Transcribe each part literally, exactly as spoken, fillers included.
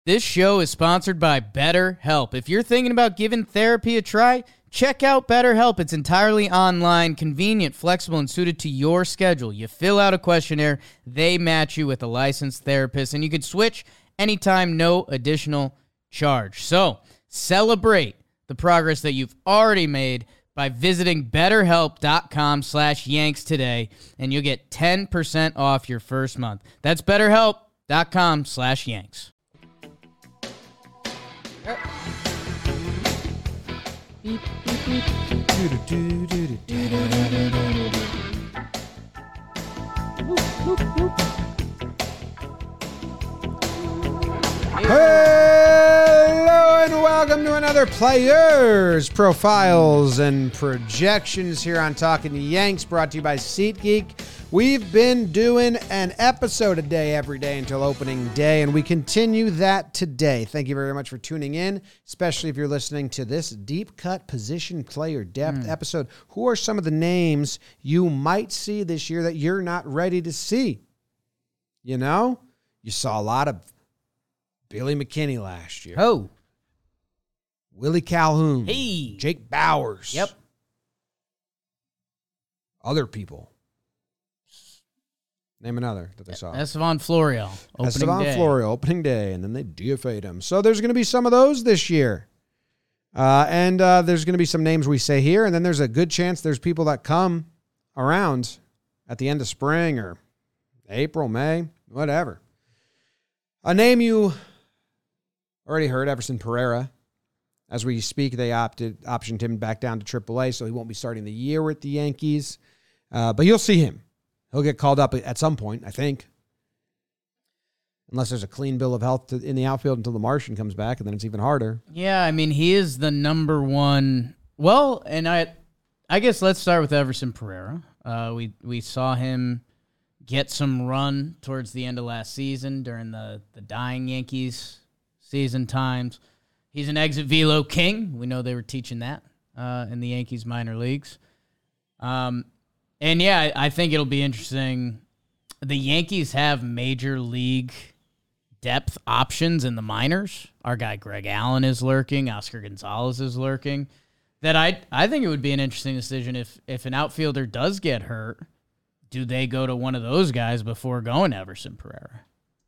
This show is sponsored by BetterHelp. If you're thinking about giving therapy a try, check out BetterHelp. It's entirely online, convenient, flexible, and suited to your schedule. You fill out a questionnaire, they match you with a licensed therapist, and you can switch anytime, no additional charge. So, celebrate the progress that you've already made by visiting betterhelp.com slash yanks today, and you'll get ten percent off your first month. That's betterhelp.com slash yanks. Beep, beep, beep. Hello and welcome to another Players, Profiles, and Projections here on Talking Yanks, brought to you by SeatGeek. We've been doing an episode a day every day until opening day, and we continue that today. Thank you very much for tuning in, especially if you're listening to this deep cut position player depth mm. episode. Who are some of the names you might see this year that you're not ready to see? You know, you saw a lot of Billy McKinney last year. Oh. Willie Calhoun. Hey. Jake Bowers. Yep. Other people. Name another that they saw. Estevan Florial, opening Estevan day. Florial, opening day, and then they D F A'd him. So there's going to be some of those this year. Uh, and uh, there's going to be some names we say here, and then there's a good chance there's people that come around at the end of spring or April, May, whatever. A name you already heard, Everson Pereira. As we speak, they opted optioned him back down to triple A, so he won't be starting the year with the Yankees. Uh, but you'll see him. He'll get called up at some point, I think. Unless there's a clean bill of health to, in the outfield until the Martian comes back, and then it's even harder. Yeah, I mean, he is the number one. Well, and I I guess let's start with Everson Pereira. Uh, we, we saw him get some run towards the end of last season during the, the dying Yankees season times. He's an exit velo king. We know they were teaching that uh, in the Yankees minor leagues. Um, and yeah, I think it'll be interesting. The Yankees have major league depth options in the minors. Our guy Greg Allen is lurking. Oscar Gonzalez is lurking. That I I think it would be an interesting decision if if an outfielder does get hurt. Do they go to one of those guys before going to Everson Pereira?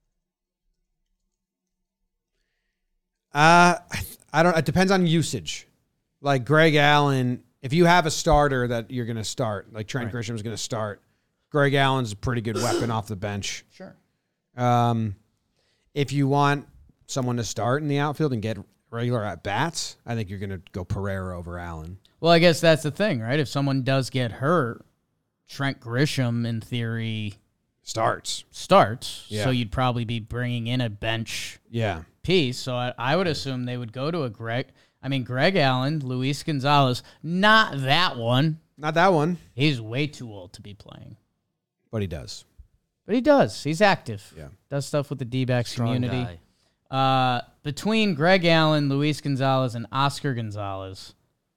Uh, I don't. It depends on usage. Like Greg Allen, if you have a starter that you're going to start, like Trent right. Grisham's going to start, Greg Allen's a pretty good weapon off the bench. Sure. Um, if you want someone to start in the outfield and get regular at bats, I think you're going to go Pereira over Allen. Well, I guess that's the thing, right? If someone does get hurt, Trent Grisham, in theory, starts. Starts. Yeah. So you'd probably be bringing in a bench yeah. piece. So I, I would assume they would go to a Greg. I mean, Greg Allen, Luis Gonzalez, not that one. Not that one. He's way too old to be playing. But he does. But he does. He's active. Yeah. Does stuff with the D-backs Strong community. Uh, between Greg Allen, Luis Gonzalez, and Oscar Gonzalez,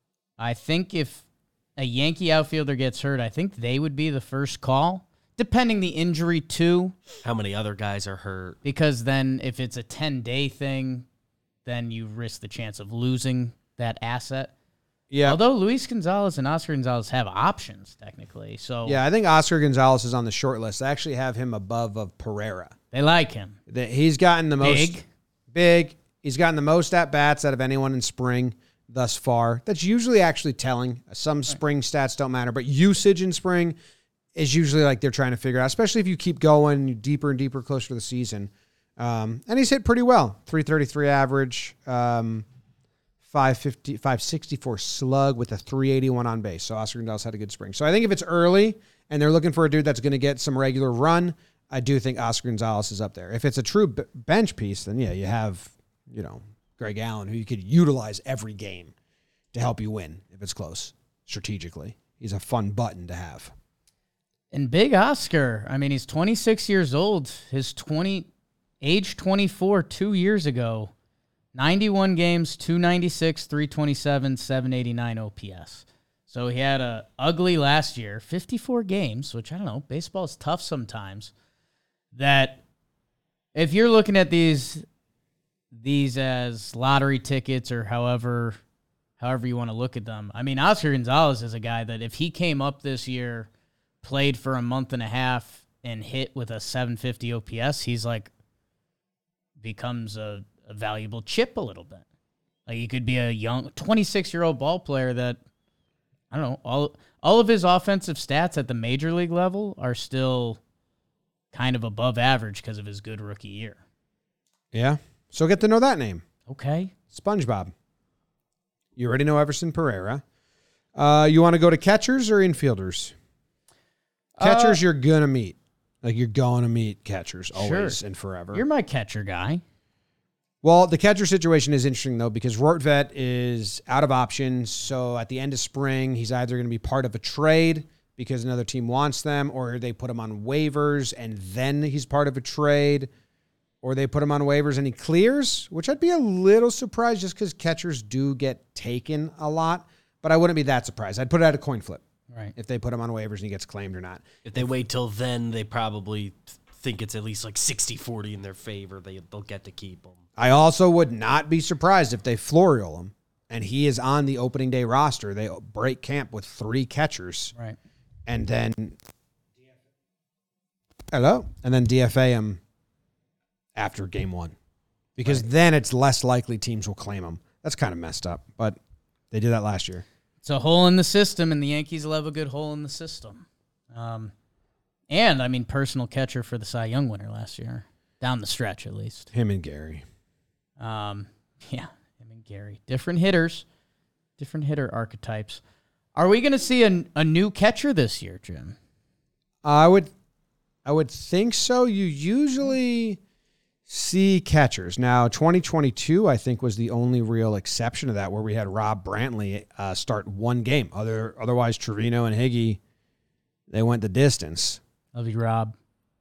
I think if a Yankee outfielder gets hurt, I think they would be the first call, depending the injury too. How many other guys are hurt? Because then if it's a ten-day thing, then you risk the chance of losing that asset. Yeah. Although Luis Gonzalez and Oscar Gonzalez have options, technically. So yeah, I think Oscar Gonzalez is on the short list. I actually have him above of Pereira. They like him. He's gotten the most... Big. Big. He's gotten the most at-bats out of anyone in spring thus far. That's usually actually telling. Some spring stats don't matter, but usage in spring is usually like they're trying to figure out, especially if you keep going deeper and deeper closer to the season. Um, and he's hit pretty well. three thirty-three average, um, five fifty, five sixty-four slug with a three eighty-one on base. So Oscar Gonzalez had a good spring. So I think if it's early and they're looking for a dude that's going to get some regular run, I do think Oscar Gonzalez is up there. If it's a true b- bench piece, then yeah, you have, you know, Greg Allen, who you could utilize every game to help you win if it's close strategically. He's a fun button to have. And big Oscar, I mean, he's twenty-six years old. His twenty, age twenty-four, two years ago, ninety-one games, two ninety-six, three twenty-seven, seven eighty-nine O P S. So he had a ugly last year, fifty-four games, which I don't know, baseball is tough sometimes. That if you're looking at these these as lottery tickets or however however you want to look at them. I mean, Oscar Gonzalez is a guy that if he came up this year, played for a month and a half, and hit with a seven fifty O P S, he's like becomes a, a valuable chip a little bit. Like he could be a young twenty-six-year-old ball player that, I don't know, all all of his offensive stats at the major league level are still kind of above average because of his good rookie year. Yeah. So get to know that name. Okay. SpongeBob. You already know Everson Pereira. Uh, you want to go to catchers or infielders? Catchers, uh, you're going to meet. Like, you're going to meet catchers always sure. and forever. You're my catcher guy. Well, the catcher situation is interesting, though, because Rortvedt is out of options. So at the end of spring, he's either going to be part of a trade because another team wants them, or they put him on waivers and then he's part of a trade, or they put him on waivers and he clears, which I'd be a little surprised just because catchers do get taken a lot. But I wouldn't be that surprised. I'd put it at a coin flip. Right. If they put him on waivers and he gets claimed or not. If they wait till then, they probably think it's at least like sixty forty in their favor. They, they'll get to keep him. I also would not be surprised if they Florial him and he is on the opening day roster. They break camp with three catchers. Right. And then, hello? And then D F A him after game one. Because right. then it's less likely teams will claim him. That's kind of messed up, but they did that last year. It's a hole in the system, and the Yankees will have a good hole in the system. Um, and, I mean, personal catcher for the Cy Young winner last year. Down the stretch, at least. Him and Gary. Um, yeah, him and Gary. Different hitters. Different hitter archetypes. Are we going to see a, a new catcher this year, Jim? I would I would think so. You usually see catchers. Now, twenty twenty-two, I think, was the only real exception to that, where we had Rob Brantley uh, start one game. Other Otherwise, Trevino and Higgy, they went the distance. Love you, Rob.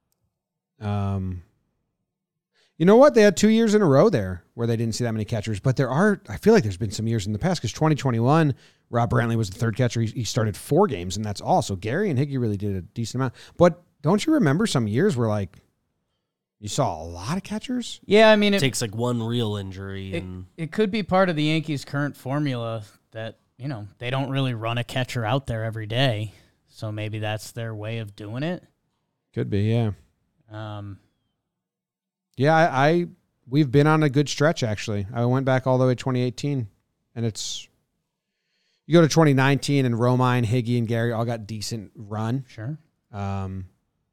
Um, you know what? They had two years in a row there where they didn't see that many catchers. But there are, I feel like there's been some years in the past, because twenty twenty-one, Rob Brantley was the third catcher. He, he started four games, and that's all. So Gary and Higgy really did a decent amount. But don't you remember some years where, like, you saw a lot of catchers? Yeah, I mean, it, it takes like one real injury. It, and it could be part of the Yankees' current formula that, you know, they don't really run a catcher out there every day. So maybe that's their way of doing it. Could be, yeah. Um, yeah, I, I we've been on a good stretch, actually. I went back all the way to twenty eighteen, and it's, you go to twenty nineteen, and Romine, Higgy, and Gary all got decent run. Sure. Um,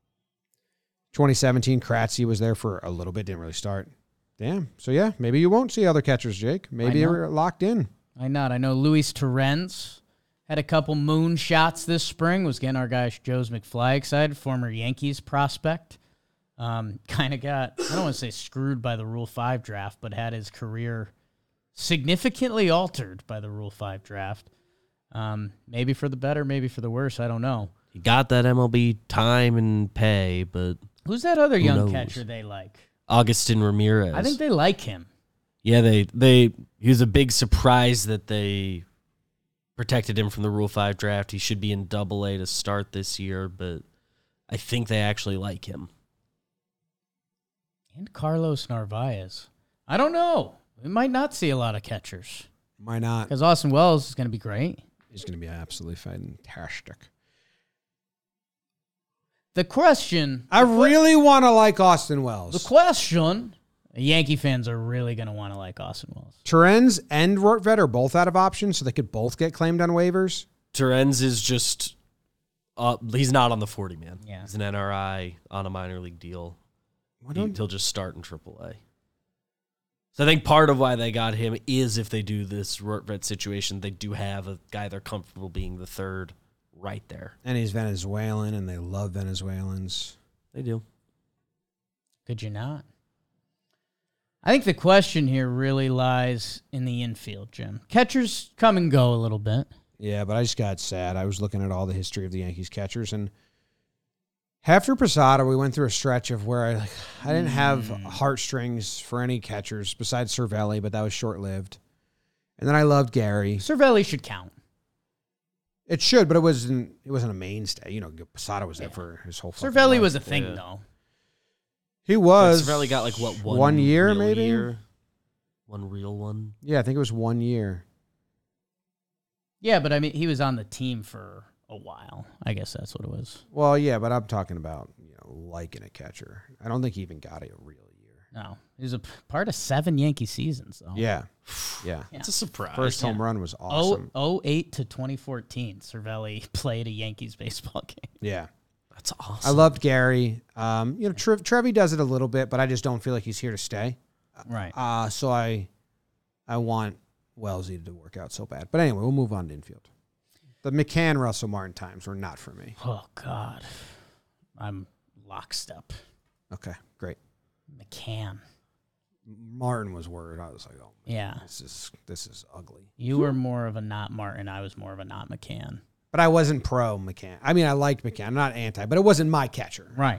twenty seventeen, Kratzy was there for a little bit, didn't really start. Damn. So, yeah, maybe you won't see other catchers, Jake. Maybe you're locked in. Why not? I know Luis Torrens had a couple moon shots this spring, was getting our guy Joe's McFly excited, former Yankees prospect. Um, kind of got, I don't want to say screwed by the Rule five draft, but had his career significantly altered by the Rule five draft. Um, maybe for the better, maybe for the worse, I don't know. He got that M L B time and pay, but who's that other young knows? catcher they like? Augustin Ramirez. I think they like him. Yeah, they they he was a big surprise that they protected him from the Rule five draft. He should be in Double A to start this year, but I think they actually like him. And Carlos Narvaez. I don't know. We might not see a lot of catchers. Why not? Because Austin Wells is going to be great. He's going to be absolutely fantastic. The question... I really want to like Austin Wells. The question... Yankee fans are really going to want to like Austin Wells. Torrens and Rortvedt are both out of options, so they could both get claimed on waivers. Torrens is just... Uh, he's not on the forty-man. Yeah. He's an N R I on a minor league deal. He, he'll just start in triple A. So I think part of why they got him is if they do this Rortvedt situation, they do have a guy they're comfortable being the third right there. And he's Venezuelan, and they love Venezuelans. They do. Could you not? I think the question here really lies in the infield, Jim. Catchers come and go a little bit. Yeah, but I just got sad. I was looking at all the history of the Yankees catchers, and after Posada, we went through a stretch of where I like I didn't have mm. heartstrings for any catchers besides Cervelli, but that was short-lived. And then I loved Gary. Cervelli should count. It should, but it wasn't it wasn't a mainstay. You know, Posada was there yeah. for his whole Cervelli life. was a thing, yeah. though. He was. Cervelli got like, what, one, one year, real maybe? Year? One real one. Yeah, I think it was one year. Yeah, but I mean, he was on the team for a while. I guess that's what it was. Well, yeah, but I'm talking about, you know, liking a catcher. I don't think he even got a real year. No, he was a p- part of seven Yankee seasons, though. Yeah, yeah. It's a surprise. First home Yeah. run was awesome. oh eight to twenty fourteen, Cervelli played a Yankees baseball game. Yeah. That's awesome. I loved Gary. Um, you know, Tre- Trevi does it a little bit, but I just don't feel like he's here to stay. Right. Uh, so I I want Wellesley to work out so bad. But anyway, we'll move on to infield. The McCann Russell Martin times were not for me. Oh, God. I'm lockstep. Okay, great. McCann. Martin was word. I was like, oh, Yeah. this is this is ugly. You were more of a not Martin. I was more of a not McCann. But I wasn't pro McCann. I mean, I liked McCann. I'm not anti, but it wasn't my catcher. Right.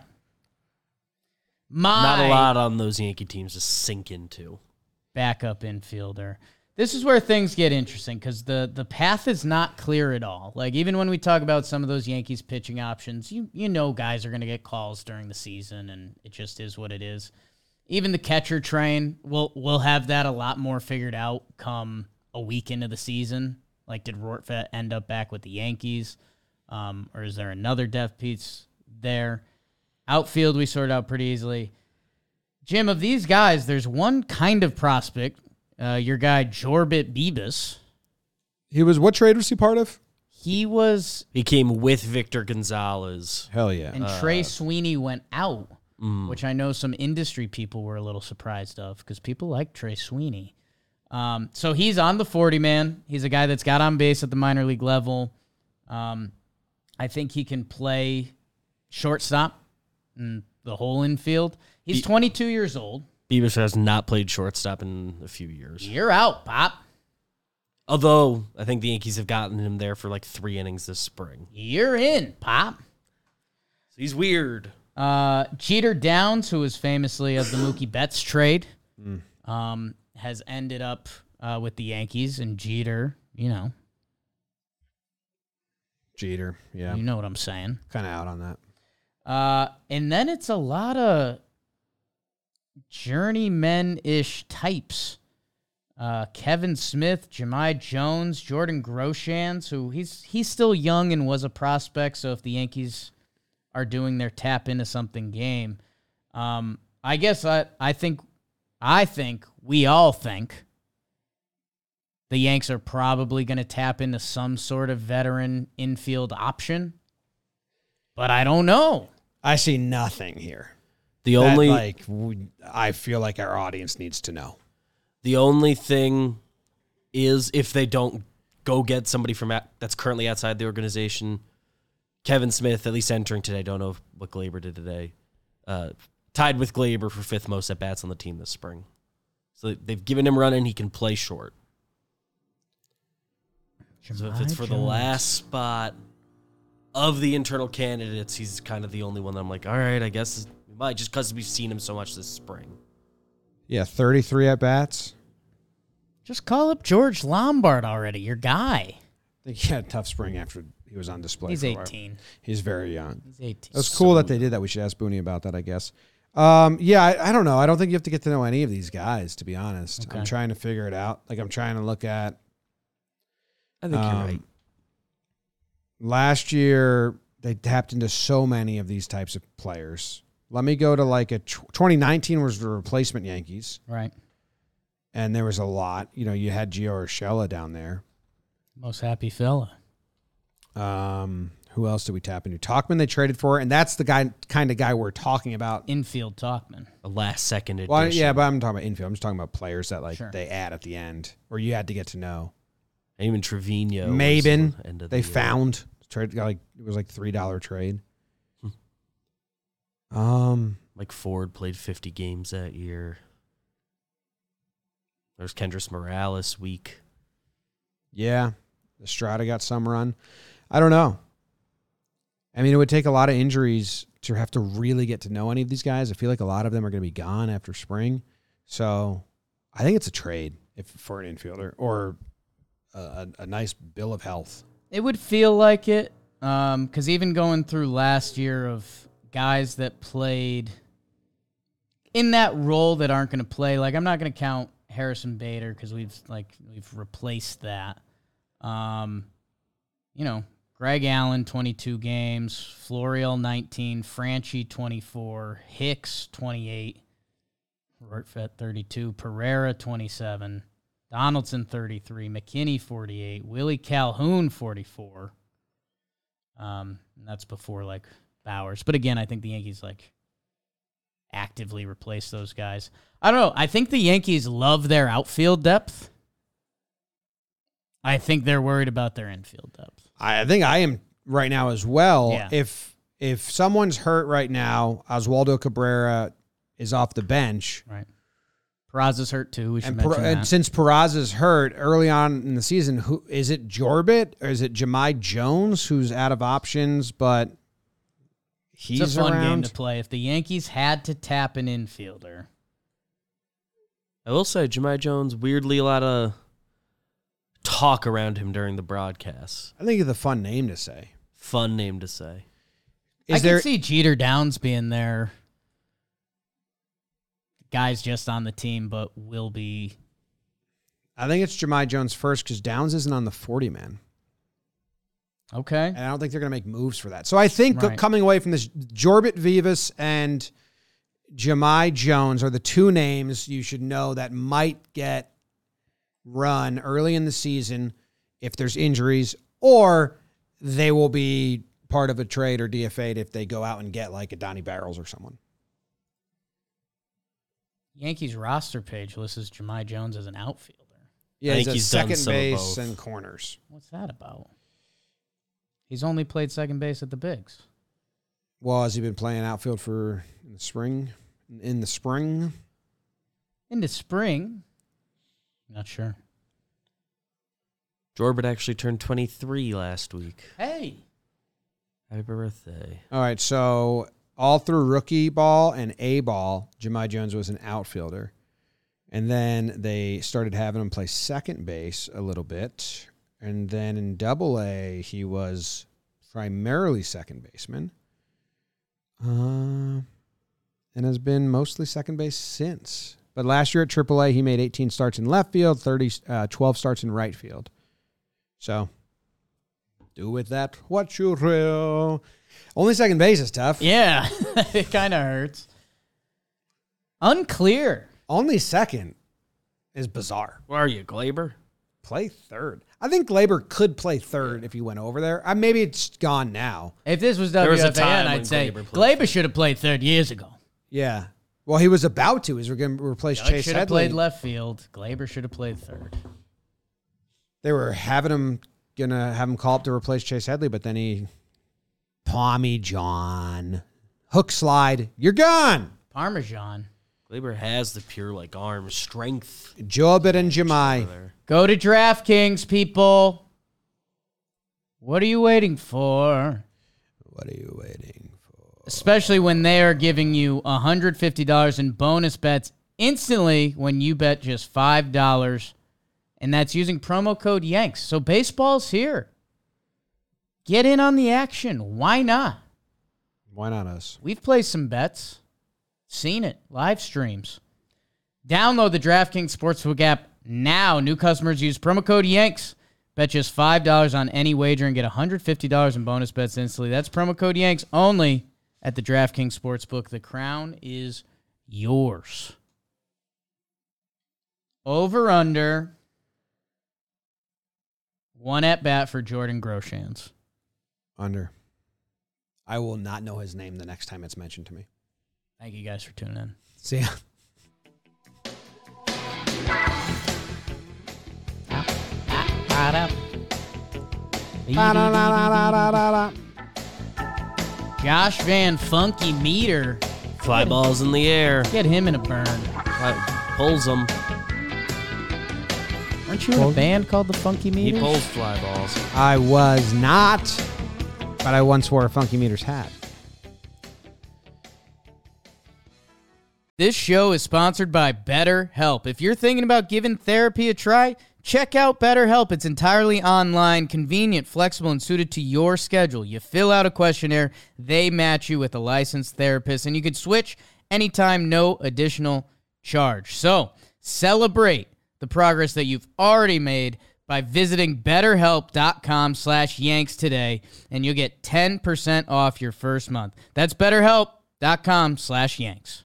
My Not a lot on those Yankee teams to sink into. backup infielder. This is where things get interesting because the, the path is not clear at all. Like, even when we talk about some of those Yankees pitching options, you you know guys are going to get calls during the season, and it just is what it is. Even the catcher train, we'll, we'll have that a lot more figured out come a week into the season. Like, did Rortvedt end up back with the Yankees? Um, or is there another depth piece there? Outfield, we sort out pretty easily. Jim, of these guys, there's one kind of prospect, uh, your guy Jorbit Bibas. He was, what trade was he part of? He was, He came with Victor Gonzalez. Hell yeah. and Trey Sweeney went out, which I know some industry people were a little surprised of because people like Trey Sweeney. Um, so he's on the forty-man. He's a guy that's got on base at the minor league level. Um, I think he can play shortstop and the whole infield. He's twenty-two years old. Beavis has not played shortstop in a few years. You're out, Pop. Although, I think the Yankees have gotten him there for like three innings this spring. You're in, Pop. So he's weird. Uh, Jeter Downs, who was famously of the Mookie Betts trade, Mm. um, has ended up uh, with the Yankees. And Jeter, you know, Jeter, yeah. you know what I'm saying. Kind of out on that. Uh, and then it's a lot of journeyman-ish types. Uh, Kevin Smith, Jahmai Jones, Jordan Groshans, who he's he's still young and was a prospect. So if the Yankees are doing their tap into something game, um, I guess I I think I think we all think the Yanks are probably going to tap into some sort of veteran infield option, but I don't know. I see nothing here. The That, only like, we, I feel like our audience needs to know. the only thing is if they don't go get somebody from at, that's currently outside the organization. Kevin Smith, at least entering today, don't know what Glaber did today. Uh, tied with Glaber for fifth most at bats on the team this spring. So they've given him run and he can play short. So if it's for the last spot of the internal candidates, he's kind of the only one that I'm like, all right, I guess we might, just because we've seen him so much this spring. Yeah, thirty-three at bats. Just call up George Lombard already, your guy. I think he had a tough spring after he was on display. He's for a while. eighteen. He's very young. He's eighteen. It was cool that they did that. We should ask Booney about that, I guess. Um, yeah, I, I don't know. I don't think you have to get to know any of these guys, to be honest. Okay. I'm trying to figure it out. Like, I'm trying to look at I think Um, you're right. last year, they tapped into so many of these types of players. Let me go to like a tw- twenty nineteen was the replacement Yankees, Right. and there was a lot. You know, you had Gio Urshela down there. Most happy fella. Um, who else did we tap into? Talkman they traded for, and that's the guy kind of guy we're talking about. Infield Talkman. A last second edition. Well, yeah, but I'm talking about infield. I'm just talking about players that like Sure. they add at the end, or you had to get to know. And even Trevino. was Maben, the end of they the year. found trade like it was like three dollar trade. um, Mike Ford played fifty games that year. There's Kendrys Morales week. yeah, Estrada got some run. I don't know. I mean, it would take a lot of injuries to have to really get to know any of these guys. I feel like a lot of them are going to be gone after spring, so I think it's a trade if for an infielder or a, a, a nice bill of health. It would feel like it, because even going through last year of guys that played in that role that aren't going to play, like I'm not going to count Harrison Bader because we've like we've replaced that. Um, you know, Greg Allen, twenty-two games, Florial, nineteen, Franchi, twenty-four, Hicks, twenty-eight, Rortvedt, thirty-two, Pereira, twenty-seven, Donaldson, thirty-three, McKinney, forty-eight, Willie Calhoun, forty-four. Um, and that's before, like, Bowers. But again, I think the Yankees, like, actively replace those guys. I don't know. I think the Yankees love their outfield depth. I think they're worried about their infield depth. I think I am right now as well. Yeah. If if someone's hurt right now, Oswaldo Cabrera is off the bench. Right. Peraza's hurt too. We should And, mention per, that. and since Peraza's hurt early on in the season, who is it? Jorbit or is it Jahmai Jones who's out of options? But he's it's a fun around. game to play. If the Yankees had to tap an infielder, I will say, Jahmai Jones, weirdly a lot of talk around him during the broadcast. I think it's a fun name to say. Fun name to say. Is I there? can see Jeter Downs being there. Guys just on the team, but will be. I think it's Jahmai Jones first because Downs isn't on the forty man. Okay. And I don't think they're going to make moves for that. So I think Right. coming away from this, Jorbit Vivas and Jahmai Jones are the two names you should know that might get run early in the season if there's injuries, or they will be part of a trade or D F A'd if they go out and get like a Donnie Barrels or someone. Yankees roster page lists Jahmai Jones as an outfielder. Yeah, I he's think at he's done second some of base both. and corners. What's that about? He's only played second base at the Bigs. Well, has he been playing outfield for in the spring? In the spring? Into spring. Not sure. Jorbit actually turned twenty-three last week. Hey. Happy birthday. All right, so all through rookie ball and A ball, Jahmai Jones was an outfielder. And then they started having him play second base a little bit. And then in double A, he was primarily second baseman. Uh, and has been mostly second base since. But last year at triple A, he made eighteen starts in left field, thirty, uh, twelve starts in right field. So, do with that what you will. Only second base is tough. Yeah, it kind of hurts. Unclear. Only second is bizarre. Where are you, Glaber? Play third. I think Glaber could play third if he went over there. Uh, maybe it's gone now. If this was There was a W F A N, time when I'd say Glaber played Glaber should have played third years ago. Yeah. Well, he was about to. He's going to replace Doug Chase should have Headley. played left field. Glaber should have played third. They were having him, going to have him call up to replace Chase Headley, but then he, Tommy John, hook slide, you're gone. Parmesan. Glaber has the pure like arm strength. Jorbit and over Jahmai. there. Go to DraftKings, people. What are you waiting for? What are you waiting for? Especially when they are giving you one hundred fifty dollars in bonus bets instantly when you bet just five dollars. And that's using promo code Yanks. So baseball's here. Get in on the action. Why not? Why not us? We've placed some bets. Seen it. Live streams. Download the DraftKings Sportsbook app now. New customers use promo code Yanks. Bet just five dollars on any wager and get one hundred fifty dollars in bonus bets instantly. That's promo code Yanks only at the DraftKings Sportsbook. The crown is yours. Over under. One at bat for Jordan Groshans. Under. I will not know his name the next time it's mentioned to me. Thank you guys for tuning in. See ya. Josh Van Funky Meter. Fly balls in the air. Get him in a burn. Fly, pulls them. Aren't you in a band called the Funky He Meters? pulls fly balls. I was not, but I once wore a Funky Meters hat. This show is sponsored by BetterHelp. If you're thinking about giving therapy a try, check out BetterHelp. It's entirely online, convenient, flexible, and suited to your schedule. You fill out a questionnaire, they match you with a licensed therapist, and you can switch anytime, no additional charge. So, Celebrate the progress that you've already made by visiting betterhelp.com slash yanks today, and you'll get ten percent off your first month. That's betterhelp.com slash yanks.